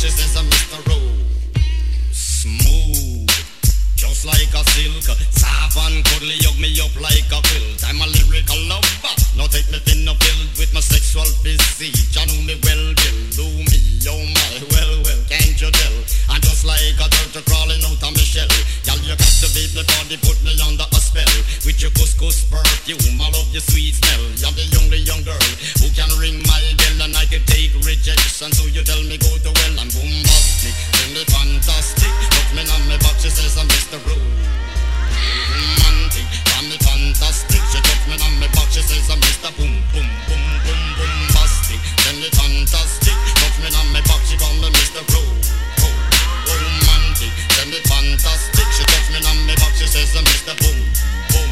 she says I'm Mr. Rose. Smooth, just like a silk. Soft and cuddly, hug me up like a quilt. I'm a lyrical lover, now take me thin or filled with my sexual physique. You know me well, Bill, do me, oh my, well, can't you tell? I'm just like a turtle crawling out of my shell. Y'all, you captivate me body, put me under a spell. With your couscous perfume, I love your sweet smell. You're the only young girl who can ring my bell, and I can take rejection. So you tell me go to well, I'm bombastic, tell me fantastic. Look me on my back, she says I'm Mr. Romantic, tell me fantastic. She took me on my back, she says I'm Mr. Boom, boom, boom, boom, bombastic. Tell me fantastic, took me on my back, she call me Mr. Romantic, tell me fantastic. She took me on my back, she says I'm Mr. Boom, boom.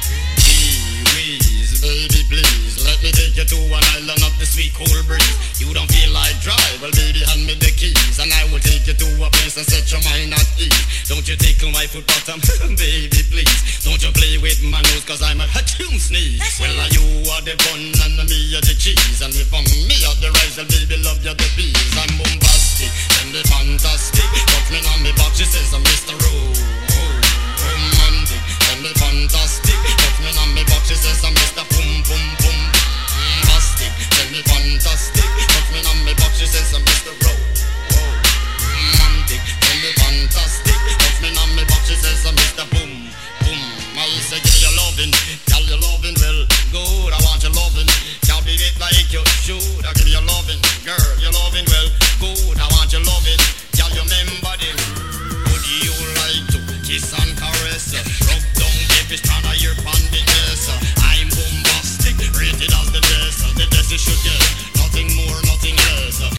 Baby, please, let me take you to an island of the sweet cool breeze. You don't feel like drive, well baby, hand me the keys, and I will take you to a place and set your mind at ease. Don't you tickle my foot bottom, baby, please. Don't you play with my nose, cause I'm a hatchoon sneeze. Well, you are the bun and me are the cheese, and if I'm me are the rice, well baby, love you the peas. I'm bombastic, and the fantastic. Got me on me box, she says I'm Mr. Romantic, and the fantastic. Got me on me box, she says I'm Mr. Boom, boom, boom, fantastic. Tell me fantastic. Put me on me box, she says I'm Mr. Romantic. Tell me fantastic. Put me on me box, she says I'm Mr. Boom, boom. I say give me your loving, tell you loving well good. I want your loving, can't beat it like you should. I give you your loving, girl, your loving well good. I want your loving, tell you remember them. Would you like to kiss on